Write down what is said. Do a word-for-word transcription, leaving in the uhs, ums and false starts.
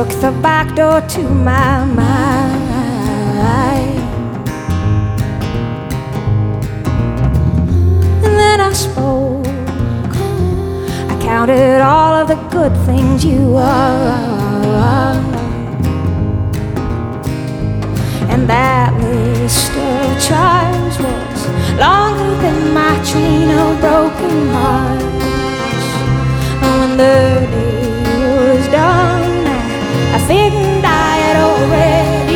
the back door to my mind. And then I spoke. I counted all of the good things you are, and that list of charms was longer than my chain of broken hearts. And when the day was done, I figured